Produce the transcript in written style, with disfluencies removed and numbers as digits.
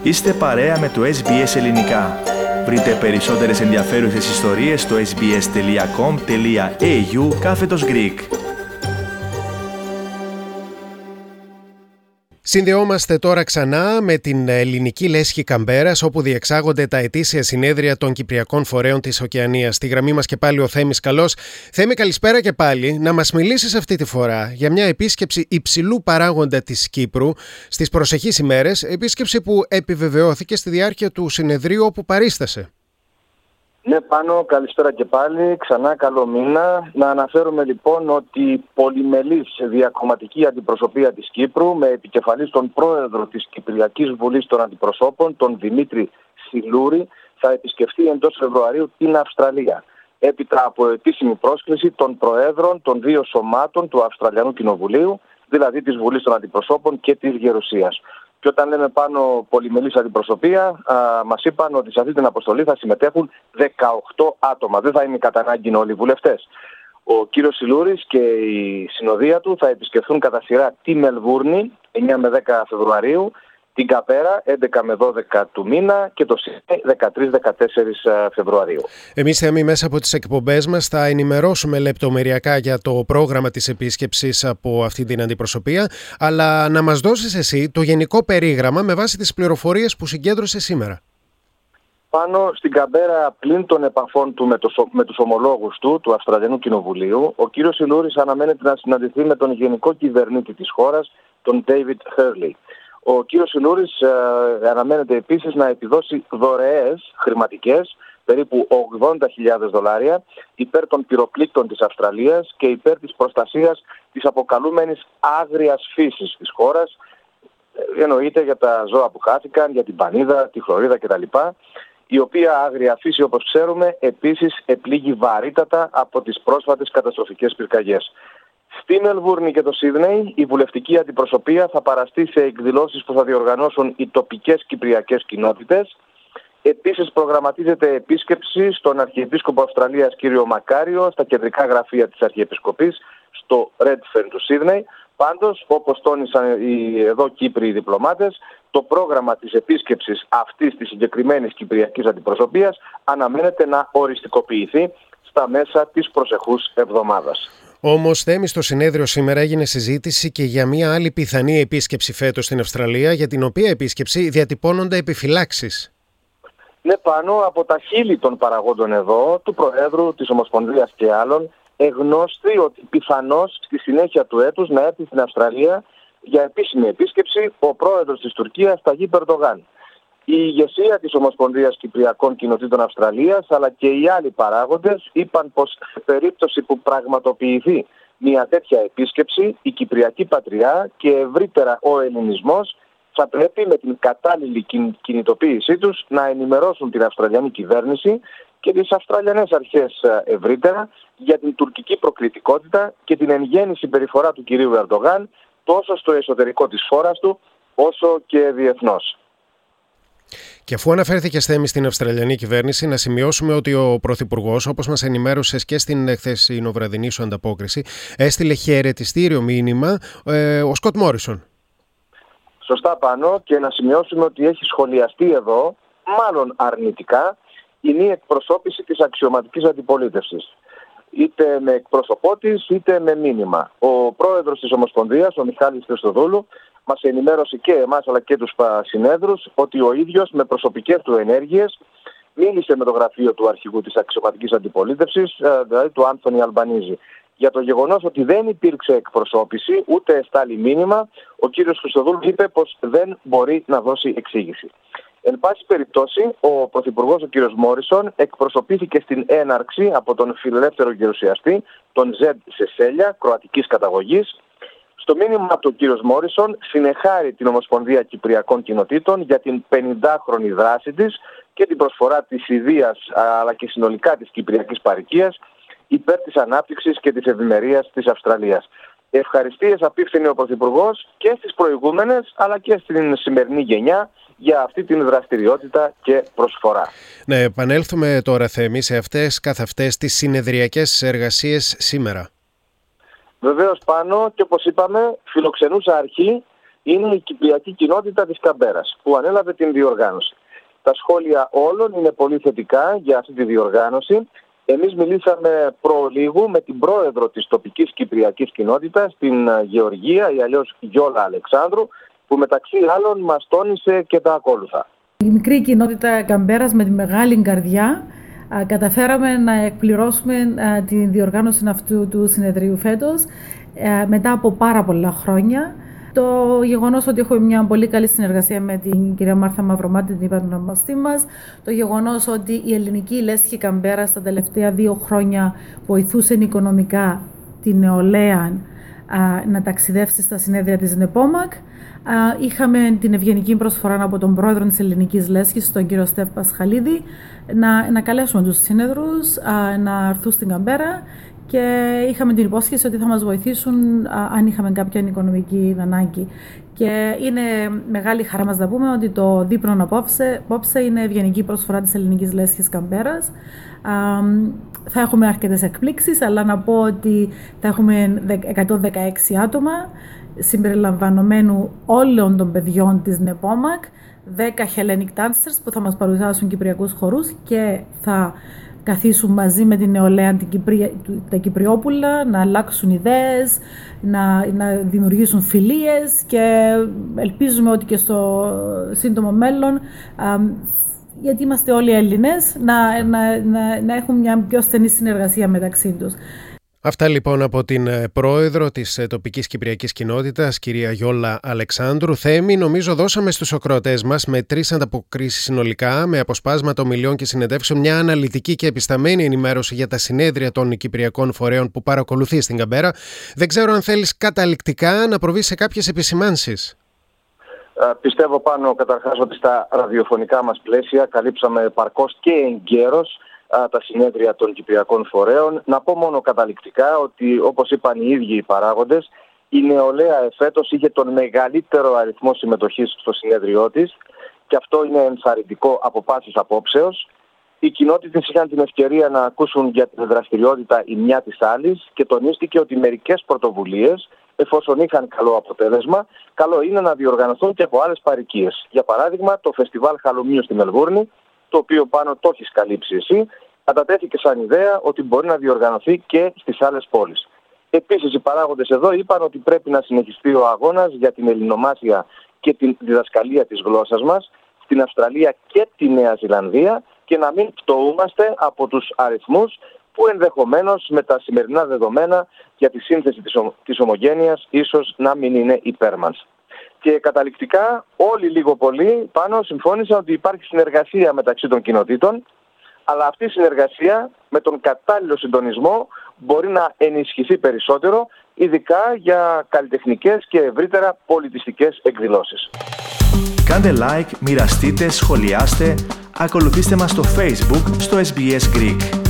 Είστε παρέα με το SBS Ελληνικά. Βρείτε περισσότερες ενδιαφέρουσες ιστορίες στο sbs.com.au/Greek. Συνδεόμαστε τώρα ξανά με την ελληνική λέσχη Καμπέρας, όπου διεξάγονται τα ετήσια συνέδρια των Κυπριακών Φορέων της Οκεανίας. Στη γραμμή μας και πάλι ο Θέμης Καλός. Θέμη, καλησπέρα και πάλι. Να μας μιλήσεις αυτή τη φορά για μια επίσκεψη υψηλού παράγοντα της Κύπρου στις προσεχείς ημέρες, επίσκεψη που επιβεβαιώθηκε στη διάρκεια του συνεδρίου όπου παρίστασε. Ναι, Πάνο, καλησπέρα και πάλι. Ξανά καλό μήνα. Να αναφέρουμε λοιπόν ότι η πολυμελής διακομματική αντιπροσωπεία της Κύπρου, με επικεφαλής τον πρόεδρο της Κυπριακής Βουλής των Αντιπροσώπων, τον Δημήτρη Σιλούρη, θα επισκεφτεί εντός Φεβρουαρίου την Αυστραλία. Έπειτα από επίσημη πρόσκληση των προέδρων των δύο σωμάτων του Αυστραλιανού Κοινοβουλίου, δηλαδή της Βουλής των Αντιπροσώπων και της Γερουσίας. Και όταν λέμε πάνω πολυμελής αντιπροσωπεία, μας είπαν ότι σε αυτή την αποστολή θα συμμετέχουν 18 άτομα. Δεν θα είναι κατά ανάγκη όλοι οι βουλευτές. Ο κύριος Σιλούρης και η συνοδεία του θα επισκεφθούν κατά σειρά τη Μελβούρνη, 9 με 10 Φεβρουαρίου, την Καμπέρα, 11 με 12 του μήνα και το Σίδνεϊ, 13-14 Φεβρουαρίου. Εμείς, Θέμη, μέσα από τις εκπομπές μας θα ενημερώσουμε λεπτομεριακά για το πρόγραμμα της επίσκεψης από αυτή την αντιπροσωπεία, αλλά να μας δώσεις εσύ το γενικό περίγραμμα με βάση τις πληροφορίες που συγκέντρωσε σήμερα. Πάνω στην Καμπέρα, πλην των επαφών του με τους ομολόγους του Αυστραλιανού Κοινοβουλίου, ο κύριος Σιλούρης αναμένεται να συναντηθεί με τον γενικό κυβερνήτη της χώρας, τον David Hurley. Ο κύριος Σιλούρης αναμένεται επίσης να επιδώσει δωρεές χρηματικές, περίπου $80,000, υπέρ των πυροπλήκτων της Αυστραλίας και υπέρ της προστασίας της αποκαλούμενης άγριας φύσης της χώρας. Εννοείται για τα ζώα που χάθηκαν, για την πανίδα, τη χλωρίδα κτλ. Η οποία άγρια φύση, όπως ξέρουμε, επίσης επλήγει βαρύτατα από τις πρόσφατες καταστροφικές πυρκαγιές. Στη Μελβούρνη και το Σίδνεϊ, η βουλευτική αντιπροσωπεία θα παραστεί σε εκδηλώσεις που θα διοργανώσουν οι τοπικές κυπριακές κοινότητες. Επίσης, προγραμματίζεται επίσκεψη στον Αρχιεπίσκοπο Αυστραλίας κ. Μακάριο, στα κεντρικά γραφεία της Αρχιεπισκοπής, στο Redfern του Σίδνεϊ. Πάντως, όπως τόνισαν οι εδώ Κύπριοι διπλωμάτες, το πρόγραμμα της επίσκεψης αυτής της συγκεκριμένης κυπριακής αντιπροσωπείας αναμένεται να οριστικοποιηθεί στα μέσα της προσεχούς εβδομάδας. Όμως, Θέμη, στο συνέδριο σήμερα έγινε συζήτηση και για μια άλλη πιθανή επίσκεψη φέτος στην Αυστραλία, για την οποία επίσκεψη διατυπώνονται επιφυλάξεις. Ναι, πάνω από τα χείλη των παραγόντων εδώ, του Προέδρου της Ομοσπονδίας και άλλων, εγνώστη ότι πιθανώς στη συνέχεια του έτους να έρθει στην Αυστραλία για επίσημη επίσκεψη ο πρόεδρος της Τουρκίας, Ταγίπ Ερντογάν. Η ηγεσία της Ομοσπονδίας Κυπριακών Κοινοτήτων Αυστραλίας, αλλά και οι άλλοι παράγοντες, είπαν πως σε περίπτωση που πραγματοποιηθεί μια τέτοια επίσκεψη, η Κυπριακή Πατριά και ευρύτερα ο ελληνισμός θα πρέπει με την κατάλληλη κινητοποίησή τους να ενημερώσουν την Αυστραλιανή κυβέρνηση και τις Αυστραλιανές αρχές ευρύτερα για την τουρκική προκλητικότητα και την εν γέννη συμπεριφορά του κυρίου Ερντογάν τόσο στο εσωτερικό της χώρας του όσο και διεθνώς. Και αφού αναφέρθηκες, Θέμη, στην Αυστραλιανή κυβέρνηση, να σημειώσουμε ότι ο Πρωθυπουργός, όπως μας ενημέρωσες και στην χθεσινοβραδινή σου ανταπόκριση, έστειλε χαιρετιστήριο μήνυμα ο Σκοτ Μόρισον. Σωστά, πάνω, και να σημειώσουμε ότι έχει σχολιαστεί εδώ, μάλλον αρνητικά, η μη εκπροσώπηση της αξιωματικής αντιπολίτευσης. Είτε με εκπρόσωπό της, είτε με μήνυμα. Ο πρόεδρος της Ομοσπονδίας, ο Μιχάλης Χριστοδούλου, μας ενημέρωσε και εμάς αλλά και τους συνέδρους ότι ο ίδιος με προσωπικές του ενέργειες μίλησε με το γραφείο του αρχηγού της αξιωματικής αντιπολίτευσης, δηλαδή του Άνθονι Αλμπανίζη. Για το γεγονός ότι δεν υπήρξε εκπροσώπηση, ούτε εστάλει μήνυμα, ο κύριος Χριστοδούλου είπε πως δεν μπορεί να δώσει εξήγηση. Εν πάση περιπτώσει, ο Πρωθυπουργός, ο κύριος Μόρισον, εκπροσωπήθηκε στην έναρξη από τον φιλελεύθερο γερουσιαστή, τον Ζεντ Σεσέλια, κροατικής καταγωγής. Στο μήνυμα του κύριος Μόρισον συνεχάρει την Ομοσπονδία Κυπριακών Κοινοτήτων για την 50χρονη δράση της και την προσφορά της ιδείας αλλά και συνολικά της κυπριακής παροικίας υπέρ της ανάπτυξης και της ευημερίας της Αυστραλίας. Ευχαριστίες απίφθινε ο Πρωθυπουργός και στις προηγούμενες αλλά και στην σημερινή γενιά για αυτή την δραστηριότητα και προσφορά. Να επανέλθουμε τώρα, Θέμη, σε αυτές καθ' αυτές τις συνεδριακές εργασίες σήμερα. Βεβαίως, πάνω, και όπως είπαμε, φιλοξενούσα αρχή είναι η κυπριακή κοινότητα της Καμπέρας που ανέλαβε την διοργάνωση. Τα σχόλια όλων είναι πολύ θετικά για αυτή τη διοργάνωση. Εμείς μιλήσαμε προλίγου με την πρόεδρο της τοπικής κυπριακής κοινότητας, την Γεωργία ή αλλιώς Γιόλα Αλεξάνδρου, που μεταξύ άλλων μας τόνισε και τα ακόλουθα. Η μικρή κοινότητα Καμπέρας με τη μεγάλη καρδιά καταφέραμε να εκπληρώσουμε τη διοργάνωση αυτού του συνεδρίου φέτος μετά από πάρα πολλά χρόνια. Το γεγονός ότι έχουμε μια πολύ καλή συνεργασία με την κυρία Μάρθα Μαυρομάτη, την υπατονομαστή μας, το γεγονός ότι η ελληνική λέσχη Καμπέρα στα τελευταία 2 χρόνια βοηθούσε οικονομικά την νεολαία να ταξιδεύσει στα συνέδρια της ΝΕΠΟΜΑΚ. Είχαμε την ευγενική προσφορά από τον πρόεδρο της ελληνικής λέσχης, τον κύριο Στεφ Πασχαλίδη, να καλέσουμε τους συνέδρους να έρθουν στην Καμπέρα και είχαμε την υπόσχεση ότι θα μας βοηθήσουν αν είχαμε κάποια οικονομική ανάγκη. Και είναι μεγάλη χαρά μας να πούμε ότι το δείπνο απόψε είναι ευγενική προσφορά της ελληνικής λέσχης Καμπέρας. Θα έχουμε αρκετές εκπλήξεις, αλλά να πω ότι θα έχουμε 116 άτομα συμπεριλαμβανομένου όλων των παιδιών της ΝΕΠΟΜΑΚ, 10 Hellenic Dancers που θα μας παρουσιάσουν κυπριακούς χορούς και θα καθίσουν μαζί με την νεολαία τα Κυπριόπουλα, να αλλάξουν ιδέες, να δημιουργήσουν φιλίες και ελπίζουμε ότι και στο σύντομο μέλλον, γιατί είμαστε όλοι Έλληνες, να έχουν μια πιο στενή συνεργασία μεταξύ τους. Αυτά λοιπόν από την πρόεδρο της τοπικής κυπριακής κοινότητας, κυρία Γιόλα Αλεξάνδρου. Θέμη, νομίζω δώσαμε στους ακροατές μας με 3 ανταποκρίσεις συνολικά, με αποσπάσματα ομιλιών και συνεντεύξεων, μια αναλυτική και επισταμένη ενημέρωση για τα συνέδρια των κυπριακών φορέων που παρακολουθεί στην Καμπέρα. Δεν ξέρω αν θέλεις καταληκτικά να προβείς σε κάποιες επισημάνσεις. Πιστεύω πάνω καταρχάς ότι στα ραδιοφωνικά μας πλαίσια καλύψαμε παρκώς και εγκαίρως τα συνέδρια των κυπριακών φορέων. Να πω μόνο καταληκτικά ότι, όπως είπαν οι ίδιοι οι παράγοντες, η νεολαία εφέτος είχε τον μεγαλύτερο αριθμό συμμετοχής στο συνέδριό της και αυτό είναι ενθαρρυντικό από πάσης απόψεως. Οι κοινότητες είχαν την ευκαιρία να ακούσουν για την δραστηριότητα η μια της άλλης και τονίστηκε ότι μερικές πρωτοβουλίες, εφόσον είχαν καλό αποτέλεσμα, καλό είναι να διοργανωθούν και από άλλες παροικίες. Για παράδειγμα, το φεστιβάλ Χαλουμίου στη Μελβούρνη, το οποίο πάνω το έχεις καλύψει εσύ, κατατέθηκε σαν ιδέα ότι μπορεί να διοργανωθεί και στις άλλες πόλεις. Επίσης, οι παράγοντες εδώ είπαν ότι πρέπει να συνεχιστεί ο αγώνας για την ελληνομάθεια και τη διδασκαλία της γλώσσας μας στην Αυστραλία και τη Νέα Ζηλανδία και να μην πτωούμαστε από τους αριθμούς που ενδεχομένως με τα σημερινά δεδομένα για τη σύνθεση της ομογένειας ίσως να μην είναι υπέρ μας. Και καταληκτικά όλοι λίγο πολύ πάνω συμφώνησαν ότι υπάρχει συνεργασία μεταξύ των κοινοτήτων, αλλά αυτή η συνεργασία με τον κατάλληλο συντονισμό μπορεί να ενισχυθεί περισσότερο, ειδικά για καλλιτεχνικές και ευρύτερα πολιτιστικές εκδηλώσεις. Κάντε like, μοιραστείτε, σχολιάστε, ακολουθήστε μας στο Facebook, στο SBS Greek.